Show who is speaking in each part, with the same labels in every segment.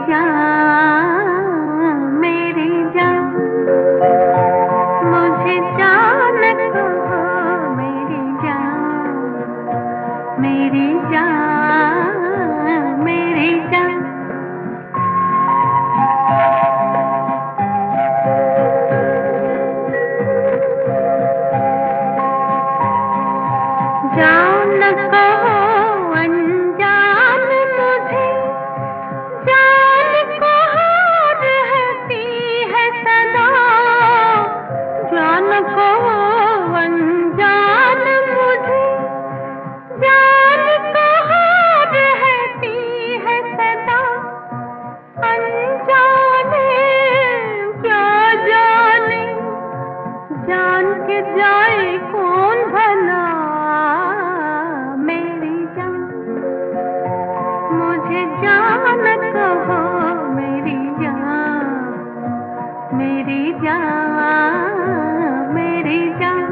Speaker 1: जान मेरी जान मुझे जान कहो मेरी जान मेरी जान मेरी जान जान कहो अनजान मुझे जान कहो रहती है सदा जान कहो अनजान मुझे जान कहो रहती है सदा अनजाने क्या जाने जान के जाए कौन भला मेरी जान मुझे जान कहो मेरी जान मेरी जान मेरी जान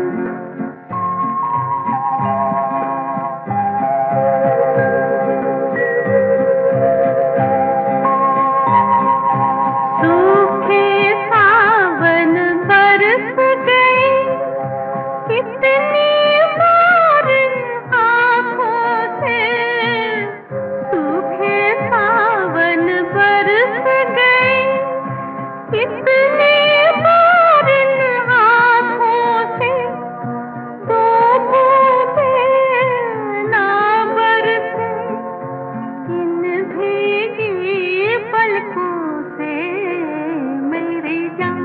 Speaker 1: सूखे सावन बरस गए कितनी बार आँखों से सूखे सावन बरस गए कितनी बार आँखों से दो बूंदें ना बरसे इन भीगी पलकों से मेरी जान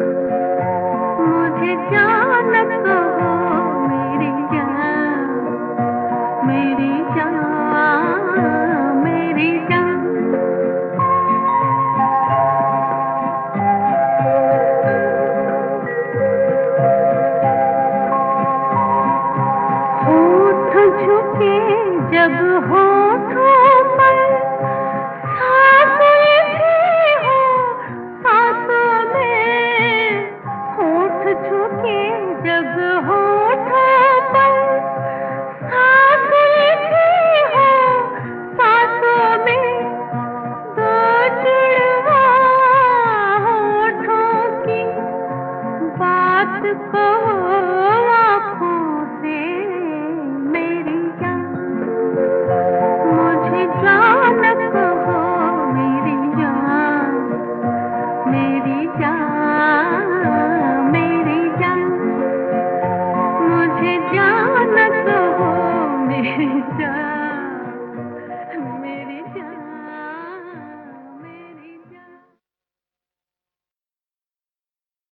Speaker 1: मुझे जान कहो मेरी जान मेरी जान मेरी जान होठ झुके जब होठों पर सांसें भी हो सांसों में होठ झुके जब होठों पर सांसें भी हो सांसों में दो जुड़वा होठों की बात कहो आँखों से मेरी जान मुझे जान कहो मेरी जान मेरी जान